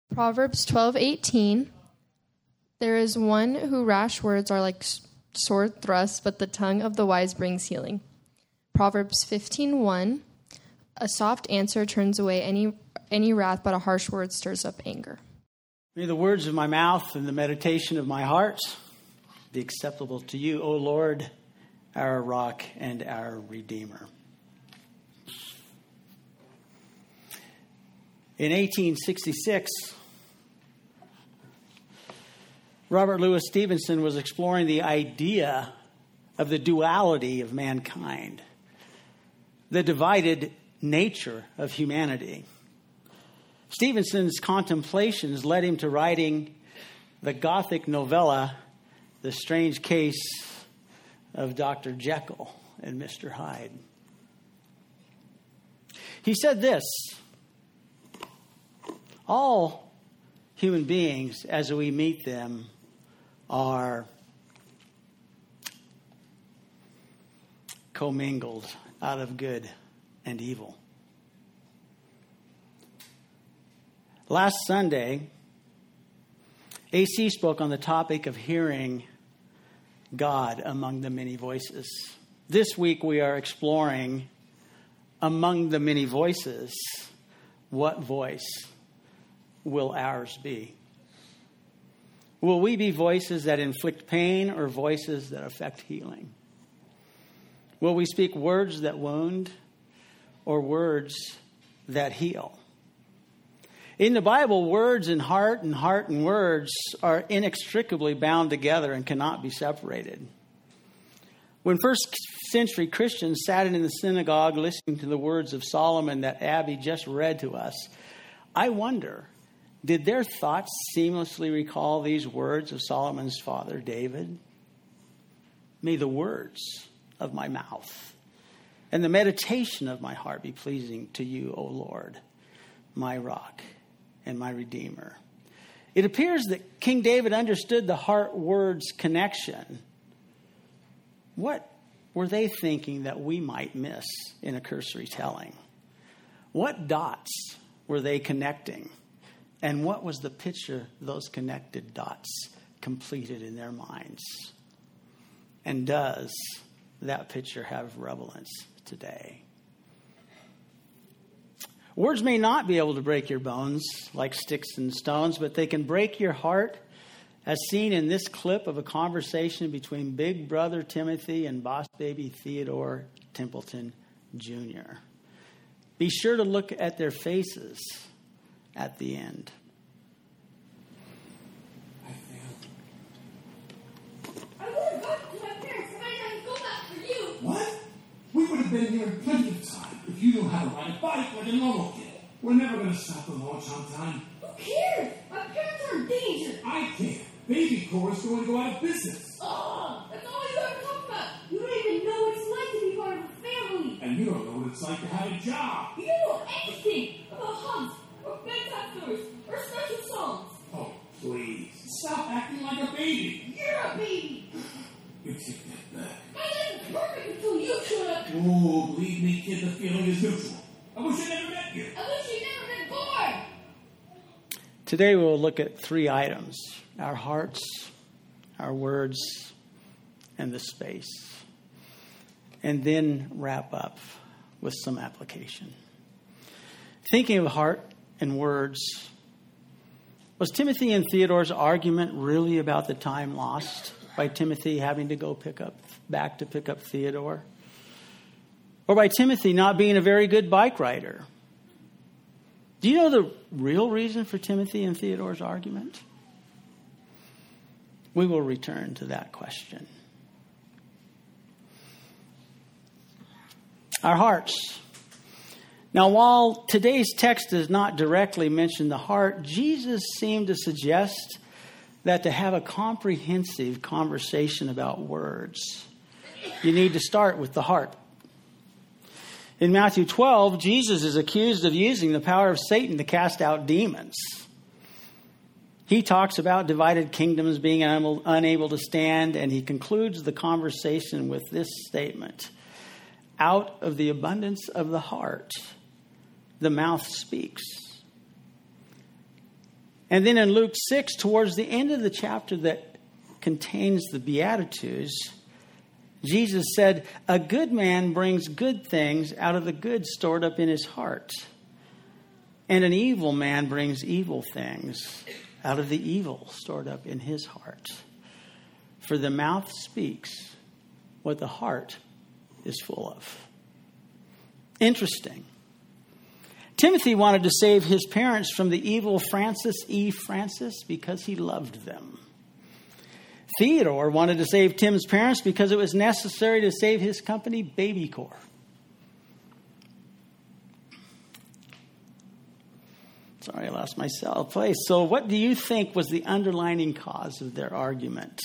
Proverbs 12:18. There is one who rash words are like sword thrusts, but the tongue of the wise brings healing. Proverbs 15:1. A soft answer turns away any wrath, but a harsh word stirs up anger. May the words of my mouth and the meditation of my heart be acceptable to you, O Lord, our rock and our Redeemer. In 1866, Robert Louis Stevenson was exploring the idea of the duality of mankind, the divided nature of humanity. Stevenson's contemplations led him to writing the Gothic novella, The Strange Case of Dr. Jekyll and Mr. Hyde. He said this: all human beings, as we meet them, are commingled out of good and evil. Last Sunday, AC spoke on the topic of hearing God among the many voices. This week we are exploring, among the many voices, what voice will ours be? Will we be voices that inflict pain or voices that affect healing? Will we speak words that wound or words that heal? In the Bible, words and heart and words are inextricably bound together and cannot be separated. When first century Christians sat in the synagogue listening to the words of Solomon that Abby just read to us, I wonder, did their thoughts seamlessly recall these words of Solomon's father, David? May the words of my mouth and the meditation of my heart be pleasing to you, O Lord, my rock and my Redeemer. It appears that King David understood the heart-words connection. What were they thinking that we might miss in a cursory telling? What dots were they connecting? And what was the picture those connected dots completed in their minds? And does that picture have relevance today? Words may not be able to break your bones like sticks and stones, but they can break your heart, as seen in this clip of a conversation between Big Brother Timothy and Boss Baby Theodore Templeton Jr. Be sure to look at their faces at the end. I would have gone to my parents if I hadn't go back for you. What? We would have been here in plenty of time if you knew how to ride a bike like a normal kid. We're never going to stop the launch on time. Who cares? My parents are in danger. I can't. Baby Corps is going to go out of business. Oh, that's all you ever talk about. You don't even know what it's like to be part of a family. And you don't know what it's like to have a job. You don't know anything about hugs or bedtime stories or special songs. Oh, please. Stop acting like a baby. You're a baby. You take that back. My life was perfect until you showed up. Oh, believe me, kid, the feeling is neutral. I wish I never met you. I wish you'd never been born. Today we'll look at 3 items: our hearts, our words, and the space. And then wrap up with some application. Thinking of heart and words, was Timothy and Theodore's argument really about the time lost by Timothy having to go pick up Theodore? Or by Timothy not being a very good bike rider? Do you know the real reason for Timothy and Theodore's argument? We will return to that question. Our hearts. Now, while today's text does not directly mention the heart, Jesus seemed to suggest that to have a comprehensive conversation about words, you need to start with the heart. In Matthew 12, Jesus is accused of using the power of Satan to cast out demons. He talks about divided kingdoms being unable to stand, and he concludes the conversation with this statement: out of the abundance of the heart, the mouth speaks. And then in Luke 6, towards the end of the chapter that contains the Beatitudes, Jesus said, a good man brings good things out of the good stored up in his heart. And an evil man brings evil things out of the evil stored up in his heart. For the mouth speaks what the heart is full of. Interesting. Timothy wanted to save his parents from the evil Francis E. Francis because he loved them. Theodore wanted to save Tim's parents because it was necessary to save his company, Baby Corps. Sorry, I lost my place. So what do you think was the underlying cause of their argument?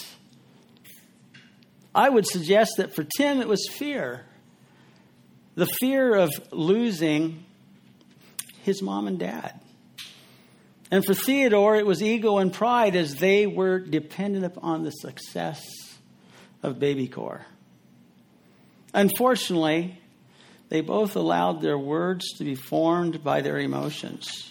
I would suggest that for Tim, it was fear. The fear of losing his mom and dad. And for Theodore, it was ego and pride as they were dependent upon the success of Baby Corps. Unfortunately, they both allowed their words to be formed by their emotions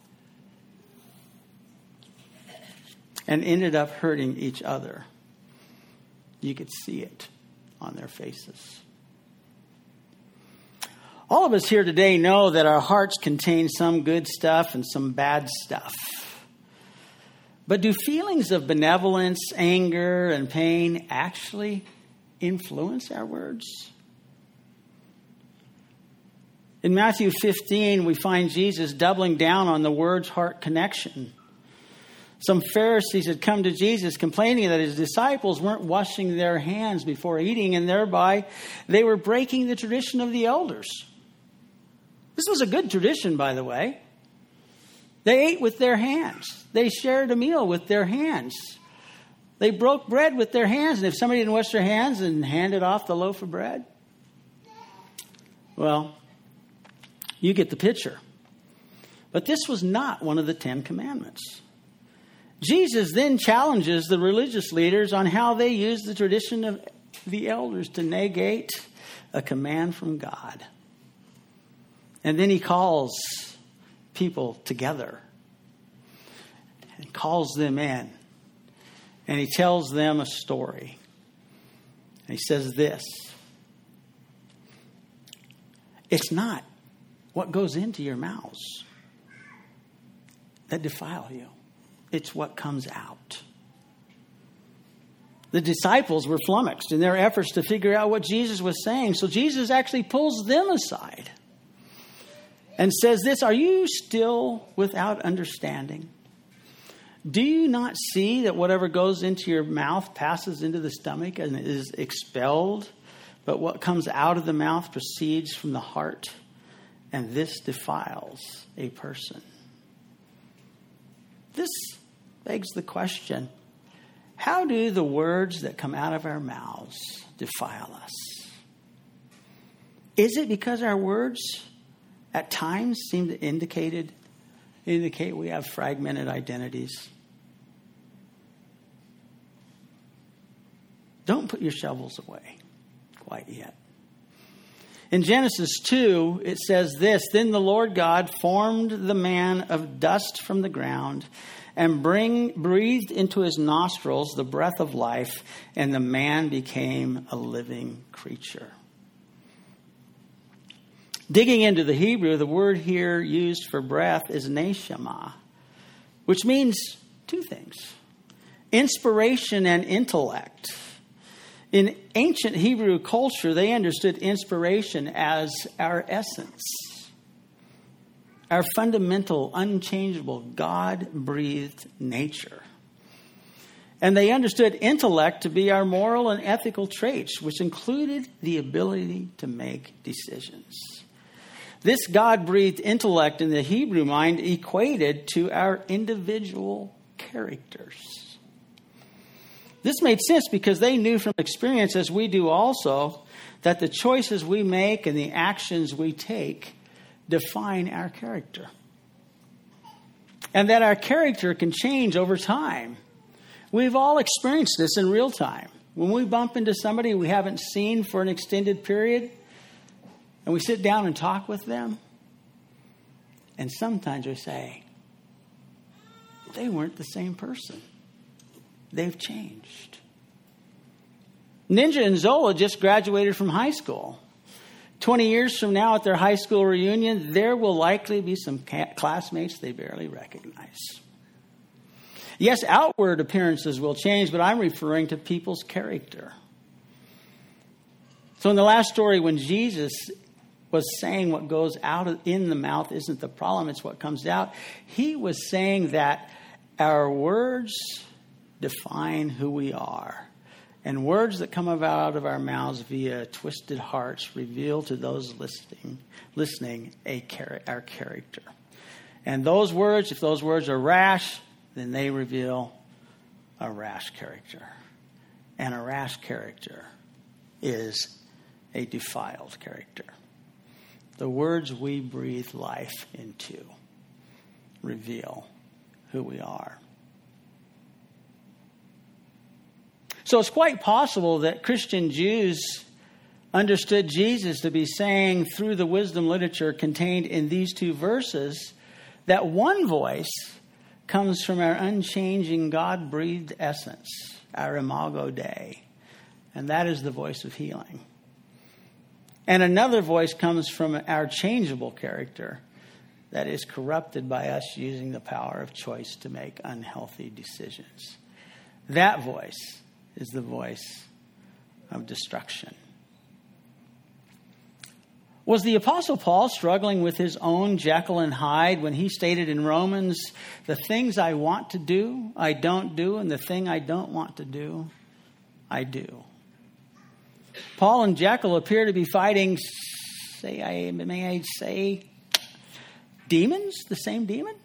and ended up hurting each other. You could see it on their faces. All of us here today know that our hearts contain some good stuff and some bad stuff. But do feelings of benevolence, anger, and pain actually influence our words? In Matthew 15, we find Jesus doubling down on the words-heart connection. Some Pharisees had come to Jesus complaining that his disciples weren't washing their hands before eating, and thereby they were breaking the tradition of the elders. This was a good tradition, by the way. They ate with their hands. They shared a meal with their hands. They broke bread with their hands. And if somebody didn't wash their hands and handed off the loaf of bread, well, you get the picture. But this was not one of the 10 Commandments. Jesus then challenges the religious leaders on how they use the tradition of the elders to negate a command from God. And then he calls people together and calls them in. And he tells them a story. And he says this: it's not what goes into your mouths that defile you. It's what comes out. The disciples were flummoxed in their efforts to figure out what Jesus was saying. So Jesus actually pulls them aside and says this: are you still without understanding? Do you not see that whatever goes into your mouth passes into the stomach and is expelled? But what comes out of the mouth proceeds from the heart, and this defiles a person. This begs the question: how do the words that come out of our mouths defile us? Is it because our words at times seem to indicate we have fragmented identities? Don't put your shovels away quite yet. In Genesis 2, it says this: then the Lord God formed the man of dust from the ground and breathed into his nostrils the breath of life, and the man became a living creature. Digging into the Hebrew, the word here used for breath is neshama, which means two things: inspiration and intellect. In ancient Hebrew culture, they understood inspiration as our essence, our fundamental, unchangeable, God-breathed nature. And they understood intellect to be our moral and ethical traits, which included the ability to make decisions. This God-breathed intellect in the Hebrew mind equated to our individual characters. This made sense because they knew from experience, as we do also, that the choices we make and the actions we take define our character. And that our character can change over time. We've all experienced this in real time. When we bump into somebody we haven't seen for an extended period, and we sit down and talk with them, and sometimes we say, they weren't the same person. They've changed. Ninja and Zola just graduated from high school. 20 years from now at their high school reunion, there will likely be some classmates they barely recognize. Yes, outward appearances will change, but I'm referring to people's character. So in the last story, when Jesus was saying what goes out in the mouth isn't the problem, it's what comes out, he was saying that our words define who we are. And words that come out of our mouths via twisted hearts reveal to those listening our character. And those words, if those words are rash, then they reveal a rash character. And a rash character is a defiled character. The words we breathe life into reveal who we are. So it's quite possible that Christian Jews understood Jesus to be saying through the wisdom literature contained in these two verses that one voice comes from our unchanging God-breathed essence, our imago Dei, and that is the voice of healing. And another voice comes from our changeable character that is corrupted by us using the power of choice to make unhealthy decisions. That voice is the voice of destruction. Was the Apostle Paul struggling with his own Jekyll and Hyde when he stated in Romans, the things I want to do, I don't do, and the thing I don't want to do, I do? Paul and Jekyll appear to be fighting, may I say, demons, the same demon?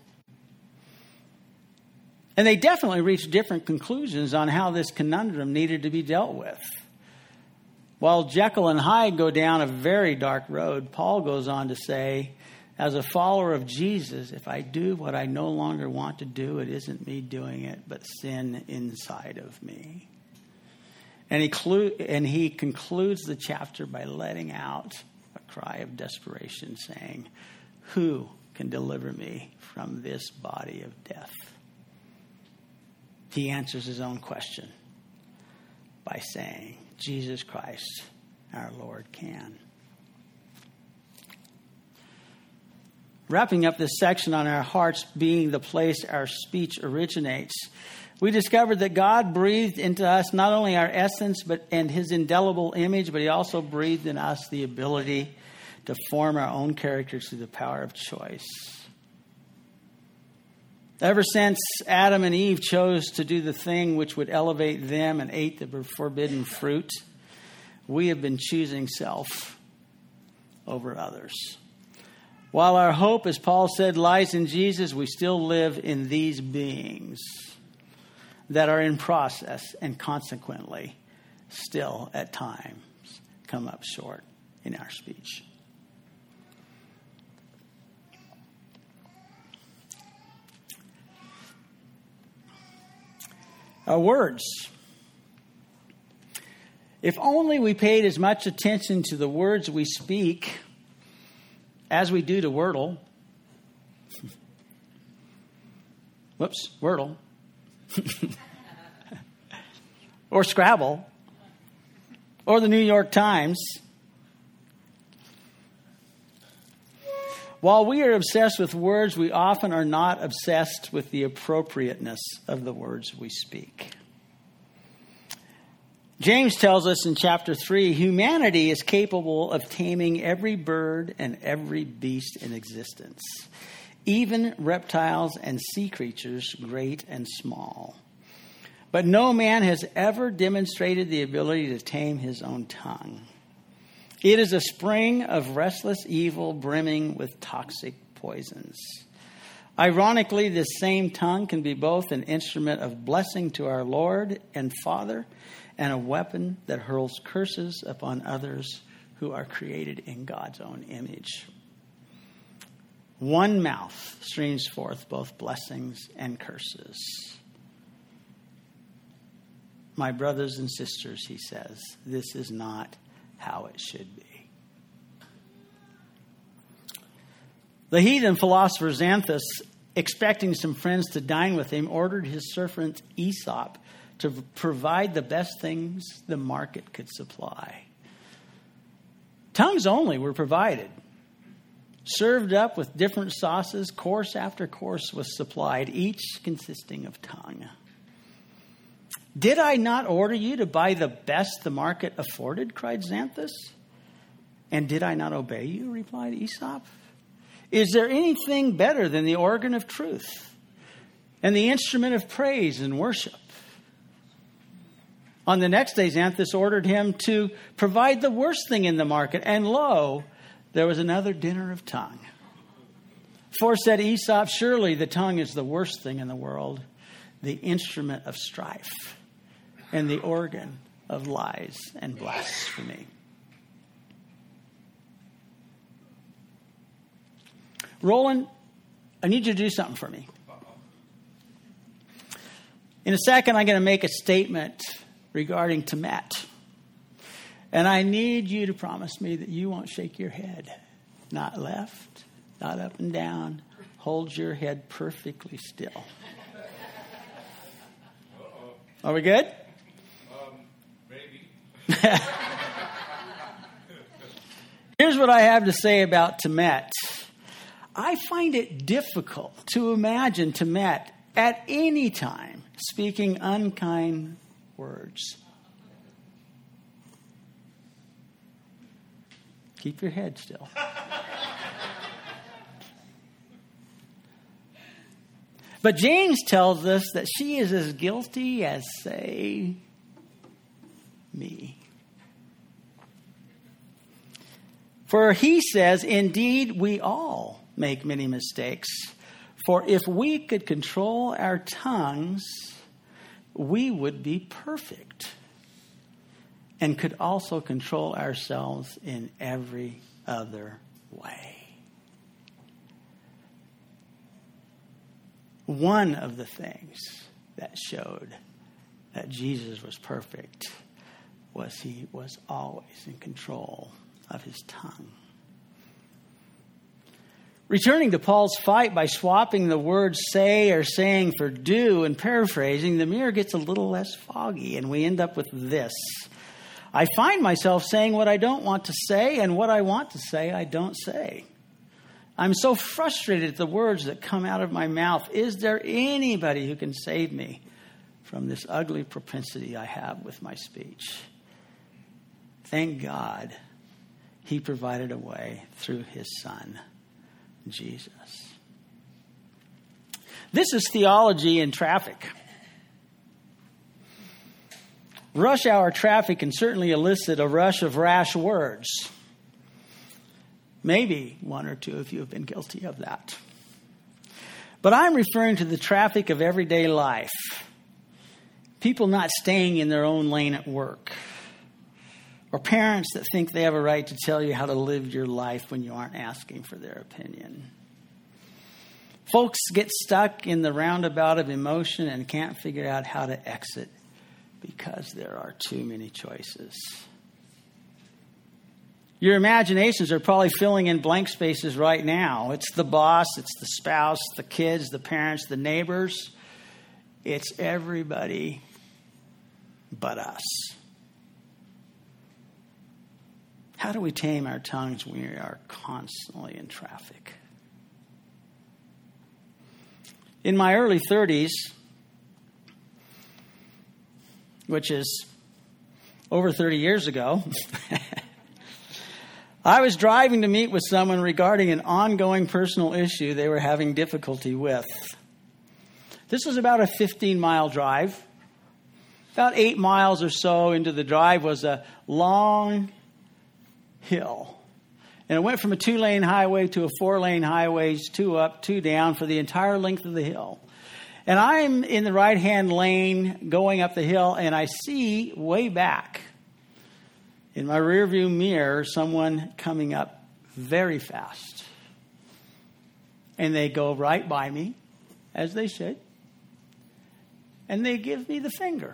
And they definitely reached different conclusions on how this conundrum needed to be dealt with. While Jekyll and Hyde go down a very dark road, Paul goes on to say, as a follower of Jesus, if I do what I no longer want to do, it isn't me doing it, but sin inside of me. And he concludes the chapter by letting out a cry of desperation, saying, who can deliver me from this body of death? He answers his own question by saying, Jesus Christ, our Lord, can. Wrapping up this section on our hearts being the place our speech originates, we discovered that God breathed into us not only our essence and his indelible image, but he also breathed in us the ability to form our own characters through the power of choice. Ever since Adam and Eve chose to do the thing which would elevate them and ate the forbidden fruit, we have been choosing self over others. While our hope, as Paul said, lies in Jesus, we still live in these beings that are in process and consequently still at times come up short in our speech. Our words. If only we paid as much attention to the words we speak as we do to Wordle. Whoops, Wordle. Or Scrabble. Or the New York Times. While we are obsessed with words, we often are not obsessed with the appropriateness of the words we speak. James tells us in chapter 3, humanity is capable of taming every bird and every beast in existence, even reptiles and sea creatures, great and small. But no man has ever demonstrated the ability to tame his own tongue. It is a spring of restless evil brimming with toxic poisons. Ironically, this same tongue can be both an instrument of blessing to our Lord and Father and a weapon that hurls curses upon others who are created in God's own image. One mouth streams forth both blessings and curses. My brothers and sisters, he says, this is not how it should be. The heathen philosopher Xanthus expecting some friends to dine with him, ordered his servant Aesop to provide the best things the market could supply. Tongues only were provided. Served up with different sauces, course after course was supplied, each consisting of tongue. Did I not order you to buy the best the market afforded? Cried Xanthus. And did I not obey you? Replied Aesop. Is there anything better than the organ of truth and the instrument of praise and worship? On the next day, Xanthus ordered him to provide the worst thing in the market. And lo, there was another dinner of tongue. For, said Aesop, surely the tongue is the worst thing in the world, the instrument of strife and the organ of lies and blasphemy. Roland, I need you to do something for me. In a second, I'm going to make a statement regarding Temet. And I need you to promise me that you won't shake your head. Not left, not up and down. Hold your head perfectly still. Are we good? Maybe. Here's what I have to say about Temet. I find it difficult to imagine Temet at any time speaking unkind words. Keep your head still. But James tells us that she is as guilty as, say, me. For he says, indeed, we all make many mistakes. For if we could control our tongues, we would be perfect and could also control ourselves in every other way. One of the things that showed that Jesus was perfect was he was always in control of his tongue. Returning to Paul's fight by swapping the words say or saying for do and paraphrasing, the mirror gets a little less foggy and we end up with this. I find myself saying what I don't want to say, and what I want to say, I don't say. I'm so frustrated at the words that come out of my mouth. Is there anybody who can save me from this ugly propensity I have with my speech? Thank God he provided a way through his Son, Jesus. This is theology in traffic. Rush hour traffic can certainly elicit a rush of rash words. Maybe one or two of you have been guilty of that. But I'm referring to the traffic of everyday life. People not staying in their own lane at work. Or parents that think they have a right to tell you how to live your life when you aren't asking for their opinion. Folks get stuck in the roundabout of emotion and can't figure out how to exit because there are too many choices. Your imaginations are probably filling in blank spaces right now. It's the boss, it's the spouse, the kids, the parents, the neighbors. It's everybody but us. How do we tame our tongues when we are constantly in traffic? In my early 30s, which is over 30 years ago, I was driving to meet with someone regarding an ongoing personal issue they were having difficulty with. This was about a 15-mile drive. About 8 miles or so into the drive was a long hill. And it went from a 2-lane highway to a 4-lane highway, 2 up, 2 down for the entire length of the hill. And I'm in the right-hand lane going up the hill, and I see way back in my rearview mirror someone coming up very fast. And they go right by me, as they should, and they give me the finger.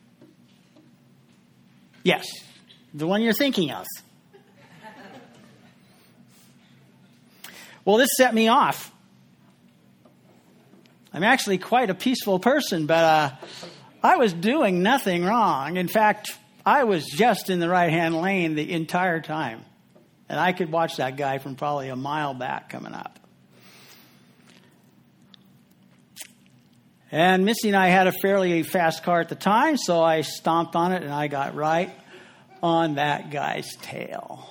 Yes, the one you're thinking of. Well, this set me off. I'm actually quite a peaceful person, but I was doing nothing wrong. In fact, I was just in the right-hand lane the entire time. And I could watch that guy from probably a mile back coming up. And Missy and I had a fairly fast car at the time, so I stomped on it and I got right on that guy's tail.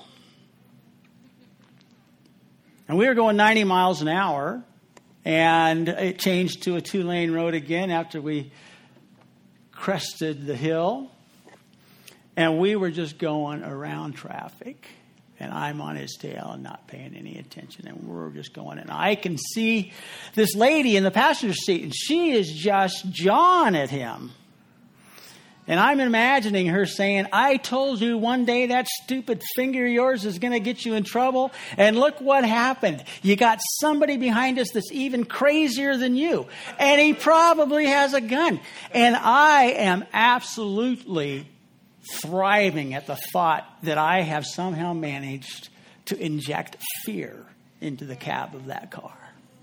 And we were going 90 miles an hour, and it changed to a 2-lane road again after we crested the hill. And we were just going around traffic. And I'm on his tail and not paying any attention. And we're just going. And I can see this lady in the passenger seat. And she is just jawing at him. And I'm imagining her saying, I told you one day that stupid finger of yours is going to get you in trouble. And look what happened. You got somebody behind us that's even crazier than you. And he probably has a gun. And I am absolutely thriving at the thought that I have somehow managed to inject fear into the cab of that car.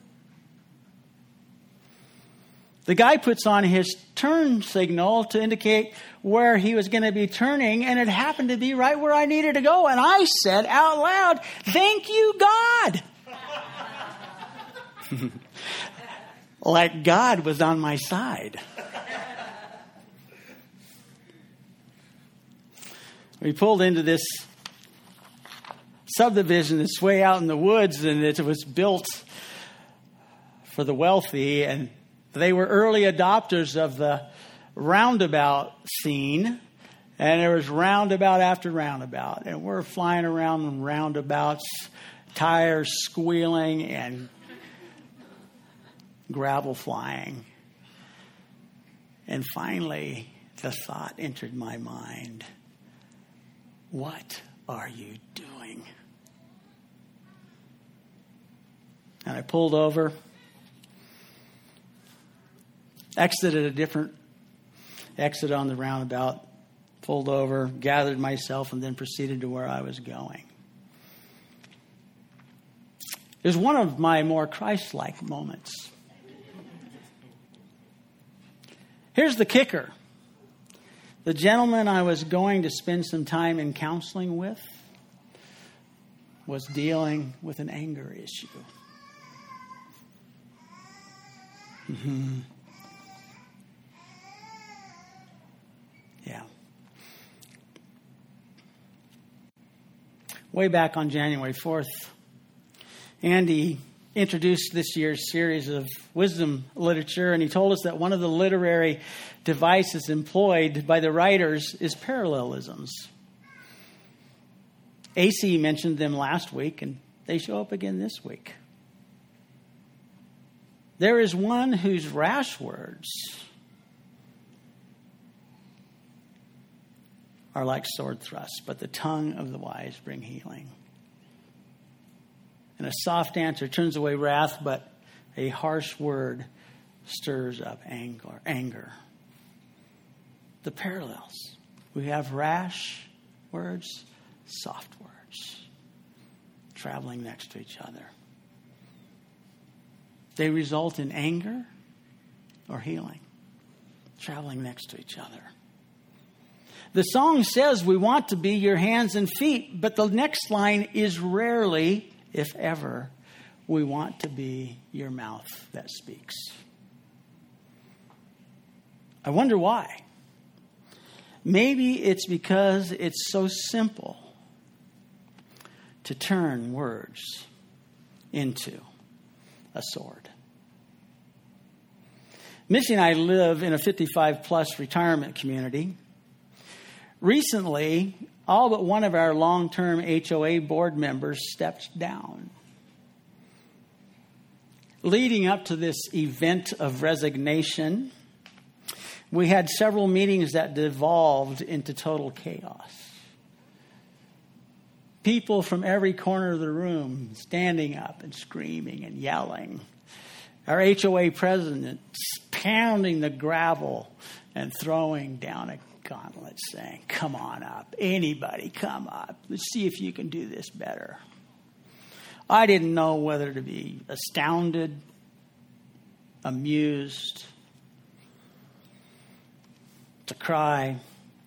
The guy puts on his turn signal to indicate where he was going to be turning, and it happened to be right where I needed to go. And I said out loud, "Thank you, God." Like God was on my side. We pulled into this subdivision that's way out in the woods, and it was built for the wealthy, and they were early adopters of the roundabout scene, and there was roundabout after roundabout, and we're flying around in roundabouts, tires squealing and gravel flying. And finally, the thought entered my mind. What are you doing? And I pulled over, exited a different exit on the roundabout, pulled over, gathered myself, and then proceeded to where I was going. It was one of my more Christ-like moments. Here's the kicker. The gentleman I was going to spend some time in counseling with was dealing with an anger issue. Mm-hmm. Yeah. Way back on January 4th, Andy introduced this year's series of wisdom literature, and he told us that one of the literary devices employed by the writers is parallelisms. AC mentioned them last week, and they show up again this week. There is one whose rash words are like sword thrusts, but the tongue of the wise bring healing. And a soft answer turns away wrath, but a harsh word stirs up anger. The parallels. We have rash words, soft words, traveling next to each other. They result in anger or healing, traveling next to each other. The song says we want to be your hands and feet, but the next line is rarely, if ever, we want to be your mouth that speaks. I wonder why. Maybe it's because it's so simple to turn words into a sword. Missy and I live in a 55-plus retirement community. Recently, all but one of our long-term HOA board members stepped down. Leading up to this event of resignation, we had several meetings that devolved into total chaos. People from every corner of the room standing up and screaming and yelling. Our HOA president pounding the gravel and throwing down a gauntlet saying, "Come on up. Anybody come up. Let's see if you can do this better." I didn't know whether to be astounded, amused, to cry.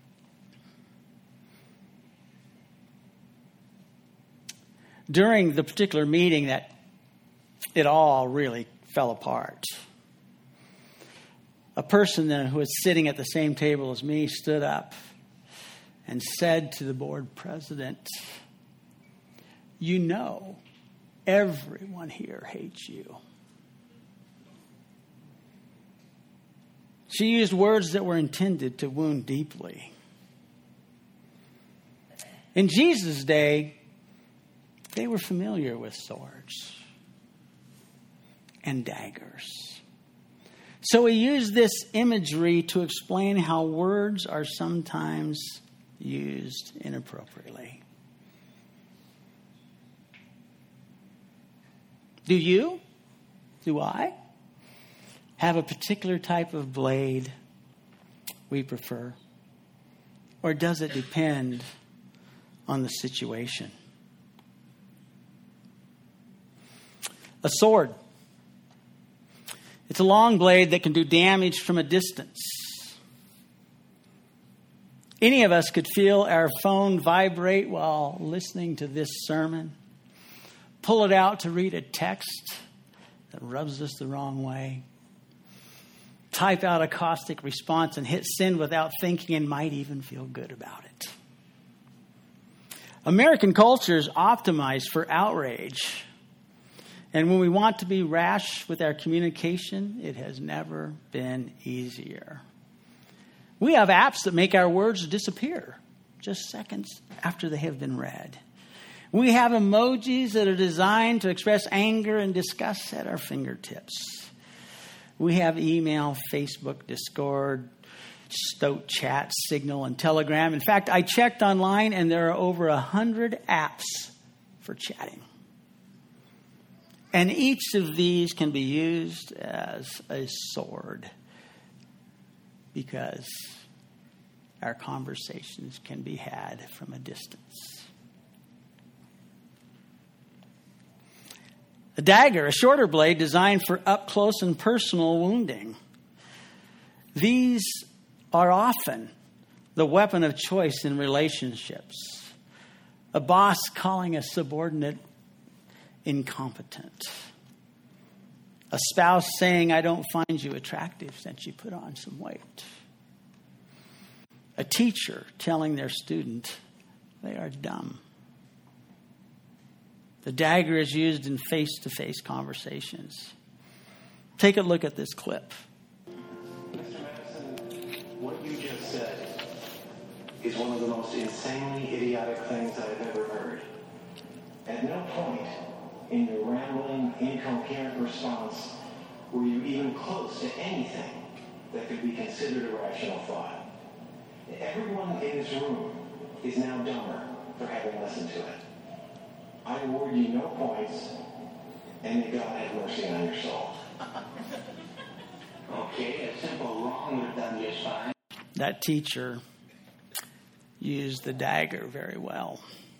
During the particular meeting that it all really fell apart, a person who was sitting at the same table as me stood up and said to the board president, "You know, everyone here hates you." She used words that were intended to wound deeply. In Jesus' day, they were familiar with swords and daggers. So he used this imagery to explain how words are sometimes used inappropriately. Do I have a particular type of blade we prefer? Or does it depend on the situation? A sword. It's a long blade that can do damage from a distance. Any of us could feel our phone vibrate while listening to this sermon. Pull it out to read a text that rubs us the wrong way. Type out a caustic response and hit send without thinking and might even feel good about it. American culture is optimized for outrage. And when we want to be rash with our communication, it has never been easier. We have apps that make our words disappear just seconds after they have been read. We have emojis that are designed to express anger and disgust at our fingertips. We have email, Facebook, Discord, Stoat Chat, Signal, and Telegram. In fact, I checked online and there are over 100 apps for chatting. And each of these can be used as a sword because our conversations can be had from a distance. A dagger, a shorter blade designed for up close and personal wounding. These are often the weapon of choice in relationships. A boss calling a subordinate incompetent. A spouse saying, "I don't find you attractive since you put on some weight." A teacher telling their student they are dumb. The dagger is used in face-to-face conversations. Take a look at this clip. Mr. Madison, what you just said is one of the most insanely idiotic things I've ever heard. At no point in your rambling, incoherent response were you even close to anything that could be considered a rational thought. Everyone in this room is now dumber for having listened to it. I award you no points, and may God have mercy on your soul. Okay, a simple wrong would have done just fine. That teacher used the dagger very well.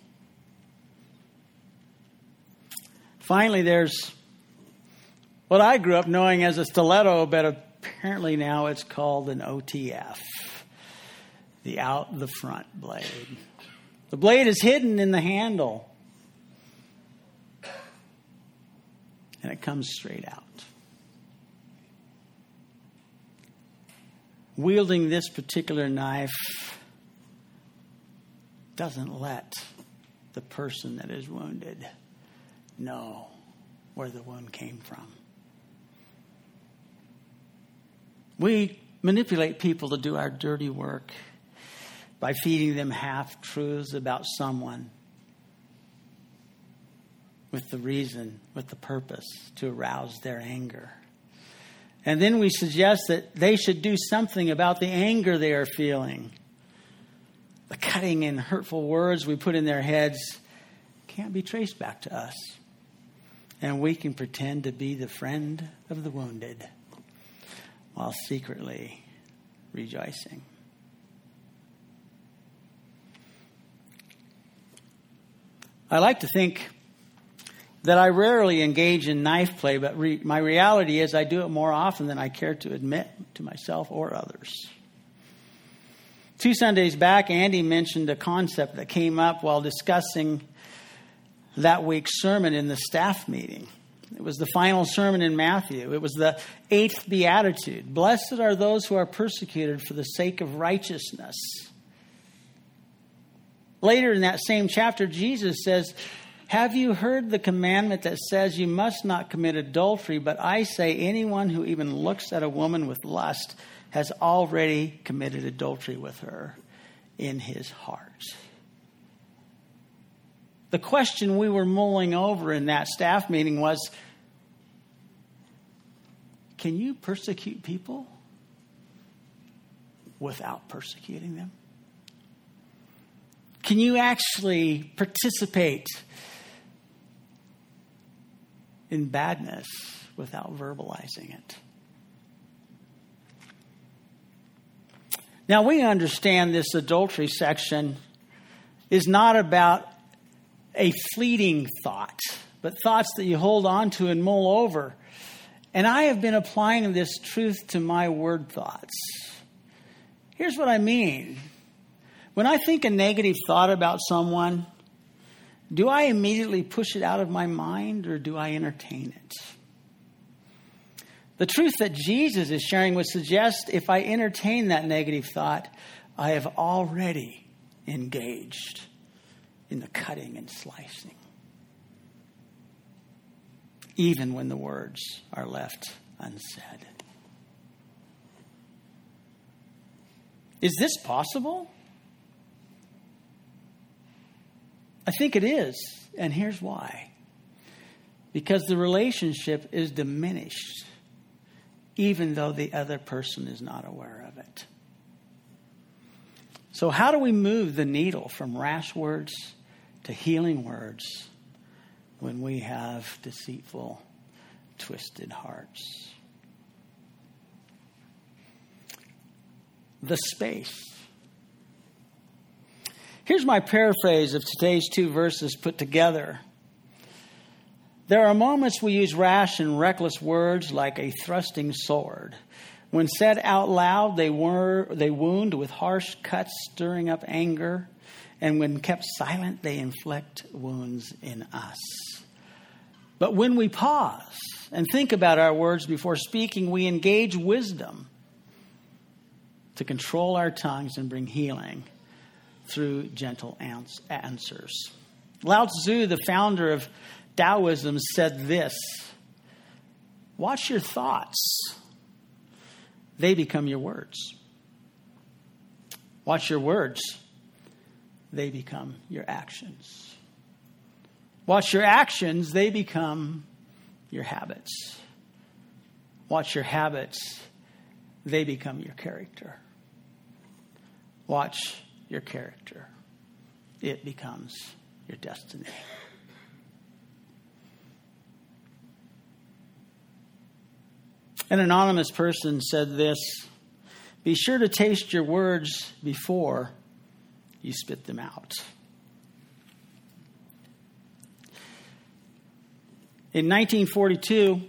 Finally, there's what I grew up knowing as a stiletto, but apparently now it's called an OTF, the out the front blade. The blade is hidden in the handle, and it comes straight out. Wielding this particular knife doesn't let the person that is wounded know where the wound came from. We manipulate people to do our dirty work by feeding them half-truths about someone with the purpose to arouse their anger. And then we suggest that they should do something about the anger they are feeling. The cutting and hurtful words we put in their heads can't be traced back to us. And we can pretend to be the friend of the wounded while secretly rejoicing. I like to think that I rarely engage in knife play, but my reality is I do it more often than I care to admit to myself or others. 2 Sundays back, Andy mentioned a concept that came up while discussing that week's sermon in the staff meeting. It was the final sermon in Matthew. It was the 8th beatitude. Blessed are those who are persecuted for the sake of righteousness. Later in that same chapter, Jesus says, have you heard the commandment that says you must not commit adultery? But I say anyone who even looks at a woman with lust has already committed adultery with her in his heart. The question we were mulling over in that staff meeting was, can you persecute people without persecuting them? Can you actually participate in badness without verbalizing it? Now, we understand this adultery section is not about a fleeting thought, but thoughts that you hold on to and mull over. And I have been applying this truth to my word thoughts. Here's what I mean. When I think a negative thought about someone, do I immediately push it out of my mind or do I entertain it? The truth that Jesus is sharing would suggest if I entertain that negative thought, I have already engaged in the cutting and slicing, even when the words are left unsaid. Is this possible? I think it is, and here's why. Because the relationship is diminished, even though the other person is not aware of it. So how do we move the needle from rash words to healing words when we have deceitful, twisted hearts? The space. Here's my paraphrase of today's 2 verses put together. There are moments we use rash and reckless words like a thrusting sword. When said out loud, they wound with harsh cuts, stirring up anger. And when kept silent, they inflict wounds in us. But when we pause and think about our words before speaking, we engage wisdom to control our tongues and bring healing through gentle answers. Lao Tzu, the founder of Taoism, said this: watch your thoughts. They become your words. Watch your words. They become your actions. Watch your actions. They become your habits. Watch your habits. They become your character. Watch your character. It becomes your destiny. An anonymous person said this: be sure to taste your words before you spit them out. In 1942,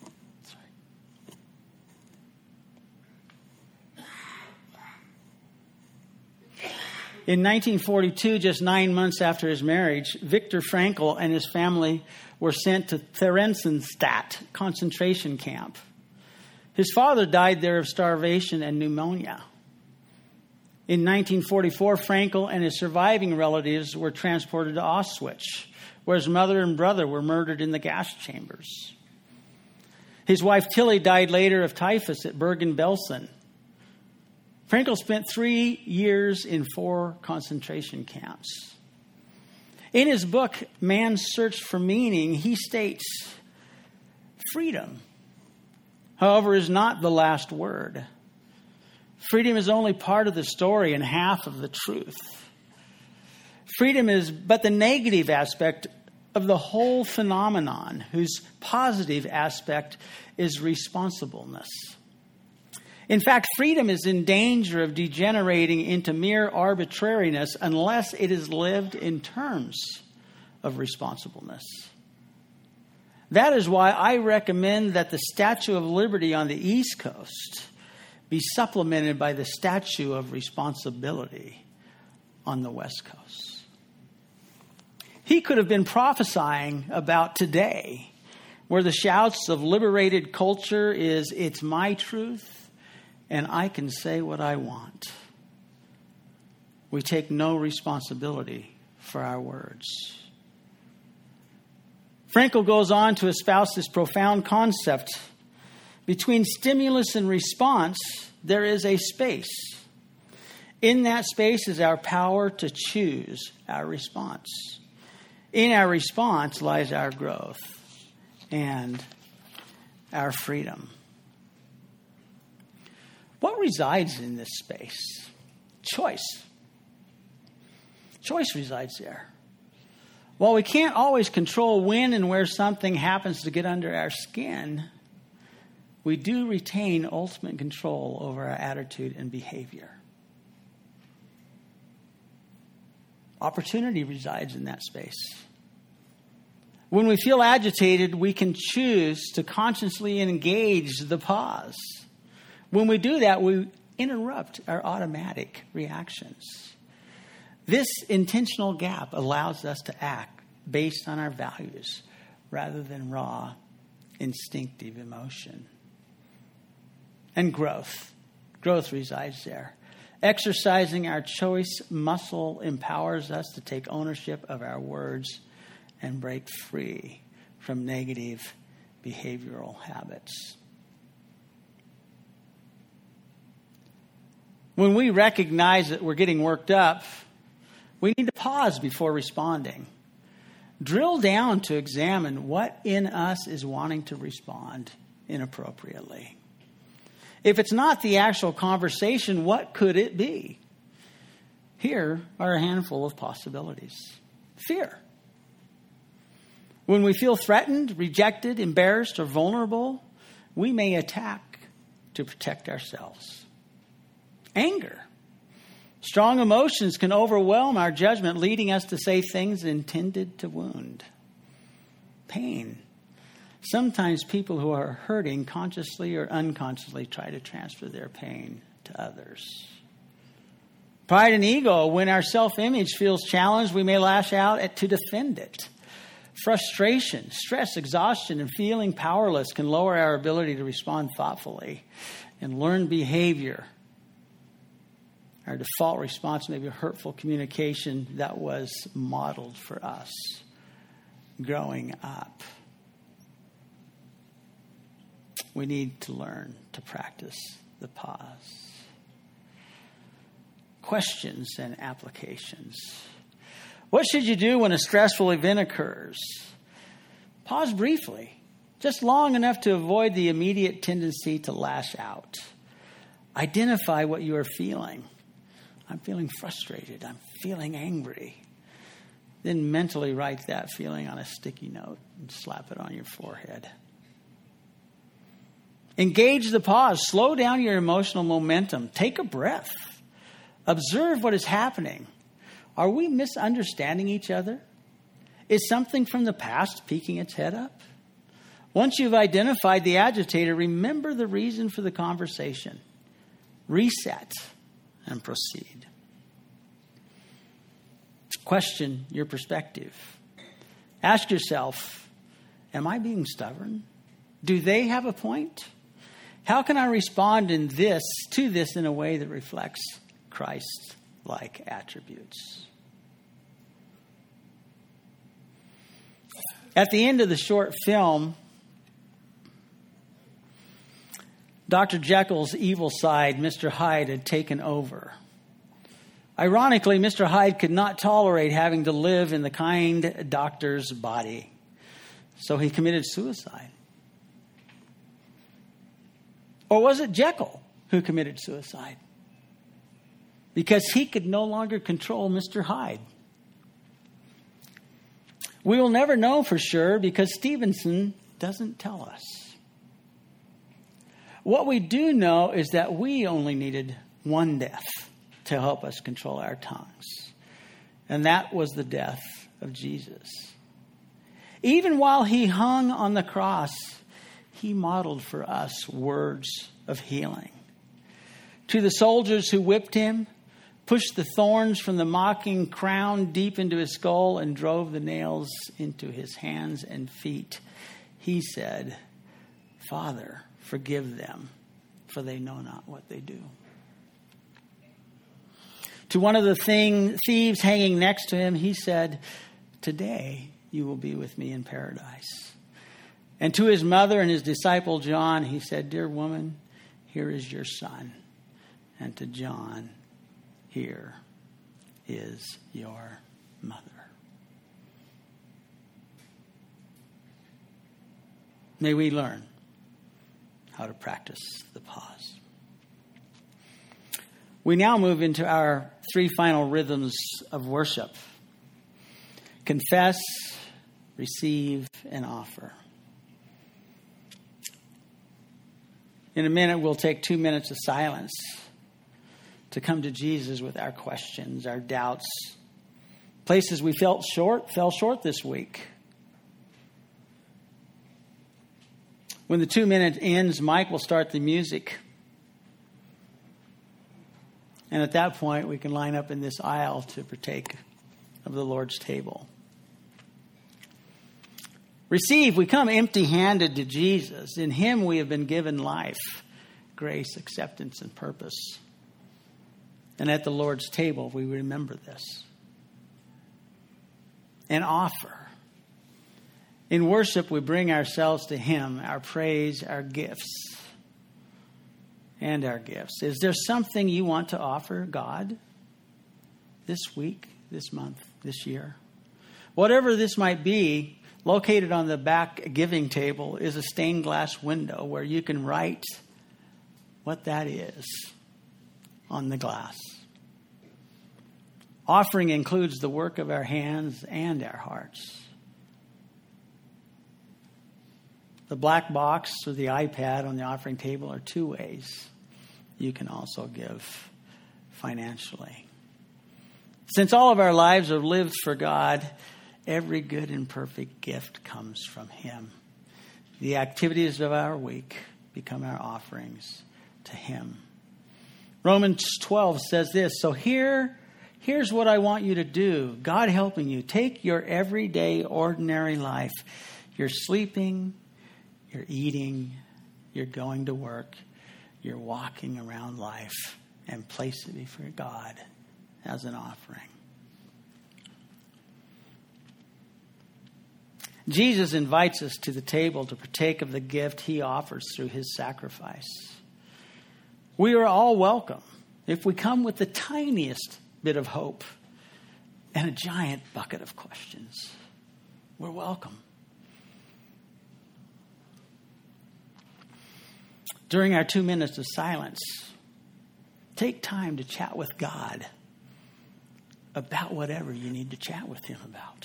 just 9 months after his marriage, Viktor Frankl and his family were sent to Theresienstadt concentration camp. His father died there of starvation and pneumonia. In 1944, Frankl and his surviving relatives were transported to Auschwitz, where his mother and brother were murdered in the gas chambers. His wife Tilly died later of typhus at Bergen-Belsen. Frankl spent 3 years in 4 concentration camps. In his book, Man's Search for Meaning, he states, freedom, however, is not the last word. Freedom is only part of the story and half of the truth. Freedom is but the negative aspect of the whole phenomenon, whose positive aspect is responsibleness. In fact, freedom is in danger of degenerating into mere arbitrariness unless it is lived in terms of responsibleness. That is why I recommend that the Statue of Liberty on the East Coast be supplemented by the Statue of Responsibility on the West Coast. He could have been prophesying about today, where the shouts of liberated culture is, it's my truth, and I can say what I want. We take no responsibility for our words. Frankl goes on to espouse this profound concept. Between stimulus and response, there is a space. In that space is our power to choose our response. In our response lies our growth and our freedom. What resides in this space? Choice. Choice resides there. While we can't always control when and where something happens to get under our skin, we do retain ultimate control over our attitude and behavior. Opportunity resides in that space. When we feel agitated, we can choose to consciously engage the pause. When we do that, we interrupt our automatic reactions. This intentional gap allows us to act based on our values rather than raw, instinctive emotion. And growth. Growth resides there. Exercising our choice muscle empowers us to take ownership of our words and break free from negative behavioral habits. When we recognize that we're getting worked up, we need to pause before responding. Drill down to examine what in us is wanting to respond inappropriately. If it's not the actual conversation, what could it be? Here are a handful of possibilities. Fear. When we feel threatened, rejected, embarrassed, or vulnerable, we may attack to protect ourselves. Anger. Strong emotions can overwhelm our judgment, leading us to say things intended to wound. Pain. Sometimes people who are hurting consciously or unconsciously try to transfer their pain to others. Pride and ego. When our self-image feels challenged, we may lash out to defend it. Frustration, stress, exhaustion, and feeling powerless can lower our ability to respond thoughtfully and learn behavior. Our default response may be hurtful communication that was modeled for us growing up. We need to learn to practice the pause. Questions and applications. What should you do when a stressful event occurs? Pause briefly, just long enough to avoid the immediate tendency to lash out. Identify what you are feeling. I'm feeling frustrated. I'm feeling angry. Then mentally write that feeling on a sticky note and slap it on your forehead. Engage the pause. Slow down your emotional momentum. Take a breath. Observe what is happening. Are we misunderstanding each other? Is something from the past peeking its head up? Once you've identified the agitator, remember the reason for the conversation. Reset and proceed. Question your perspective. Ask yourself, am I being stubborn? Do they have a point? How can I respond to this in a way that reflects Christ-like attributes? At the end of the short film, Dr. Jekyll's evil side, Mr. Hyde, had taken over. Ironically, Mr. Hyde could not tolerate having to live in the kind doctor's body, so he committed suicide. Or was it Jekyll who committed suicide? Because he could no longer control Mr. Hyde. We will never know for sure because Stevenson doesn't tell us. What we do know is that we only needed one death to help us control our tongues. And that was the death of Jesus. Even while he hung on the cross, he modeled for us words of healing. To the soldiers who whipped him, pushed the thorns from the mocking crown deep into his skull, and drove the nails into his hands and feet, he said, "Father, forgive them, for they know not what they do." To one of the thieves hanging next to him, he said, "Today you will be with me in paradise." And to his mother and his disciple John, he said, "Dear woman, here is your son." And to John, "Here is your mother." May we learn how to practice the pause. We now move into our 3 final rhythms of worship: confess, receive, and offer. In a minute, we'll take 2 minutes of silence to come to Jesus with our questions, our doubts, places we fell short this week. When the 2 minute ends, Mike will start the music. And at that point, we can line up in this aisle to partake of the Lord's table. Receive, we come empty-handed to Jesus. In him we have been given life, grace, acceptance, and purpose. And at the Lord's table, we remember this. And offer. In worship, we bring ourselves to him, our praise, our gifts, and our gifts. Is there something you want to offer God this week, this month, this year? Whatever this might be, located on the back giving table is a stained glass window where you can write what that is on the glass. Offering includes the work of our hands and our hearts. The black box or the iPad on the offering table are 2 ways you can also give financially. Since all of our lives are lived for God, every good and perfect gift comes from him. The activities of our week become our offerings to him. Romans 12 says this, so here's what I want you to do. God helping you. Take your everyday, ordinary life. You're sleeping, you're eating, you're going to work, you're walking around life, and place it before God as an offering. Jesus invites us to the table to partake of the gift he offers through his sacrifice. We are all welcome if we come with the tiniest bit of hope and a giant bucket of questions. We're welcome. During our 2 minutes of silence, take time to chat with God about whatever you need to chat with him about.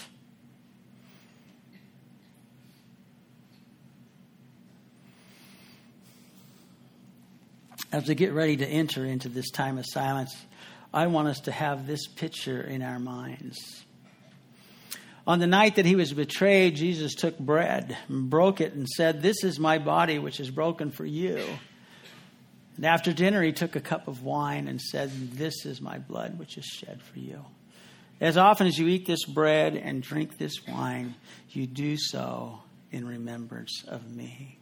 As we get ready to enter into this time of silence, I want us to have this picture in our minds. On the night that he was betrayed, Jesus took bread and broke it and said, "This is my body, which is broken for you." And after dinner, he took a cup of wine and said, "This is my blood, which is shed for you. As often as you eat this bread and drink this wine, you do so in remembrance of me."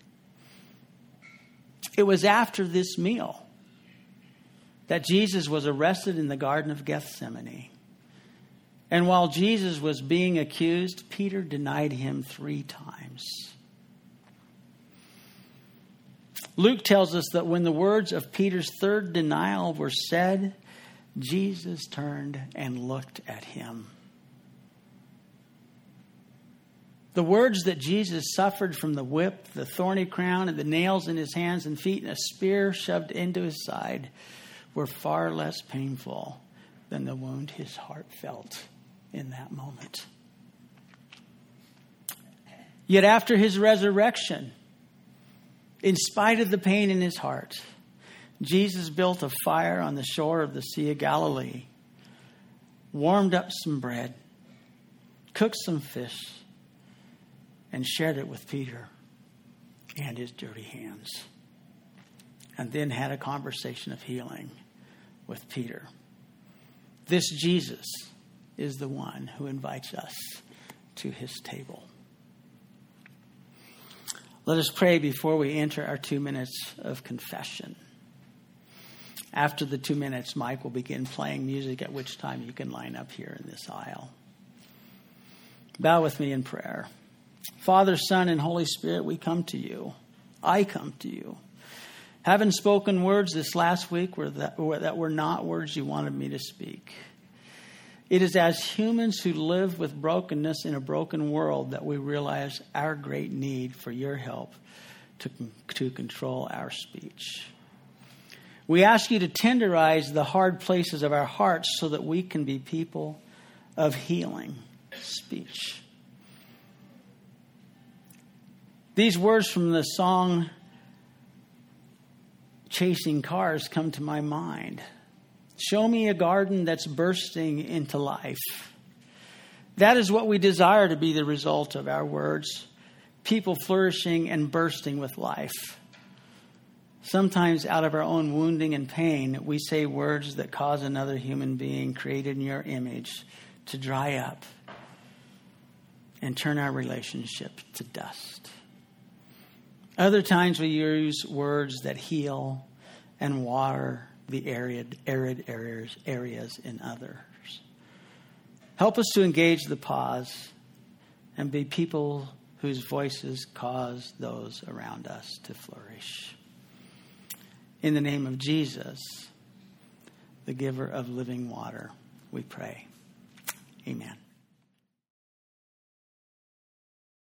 It was after this meal that Jesus was arrested in the Garden of Gethsemane. And while Jesus was being accused, Peter denied him 3 times. Luke tells us that when the words of Peter's 3rd denial were said, Jesus turned and looked at him. The words that Jesus suffered from the whip, the thorny crown, and the nails in his hands and feet, and a spear shoved into his side were far less painful than the wound his heart felt in that moment. Yet after his resurrection, in spite of the pain in his heart, Jesus built a fire on the shore of the Sea of Galilee, warmed up some bread, cooked some fish, and shared it with Peter and his dirty hands. And then had a conversation of healing with Peter. This Jesus is the one who invites us to his table. Let us pray before we enter our 2 minutes of confession. After the 2 minutes, Mike will begin playing music, at which time you can line up here in this aisle. Bow with me in prayer. Father, Son, and Holy Spirit, we come to you. I come to you. Having spoken words this last week that were not words you wanted me to speak. It is as humans who live with brokenness in a broken world that we realize our great need for your help to control our speech. We ask you to tenderize the hard places of our hearts so that we can be people of healing speech. These words from the song Chasing Cars come to my mind. Show me a garden that's bursting into life. That is what we desire to be the result of our words. People flourishing and bursting with life. Sometimes out of our own wounding and pain, we say words that cause another human being created in your image to dry up and turn our relationship to dust. Other times we use words that heal and water the arid areas in others. Help us to engage the pause and be people whose voices cause those around us to flourish. In the name of Jesus, the giver of living water, we pray. Amen.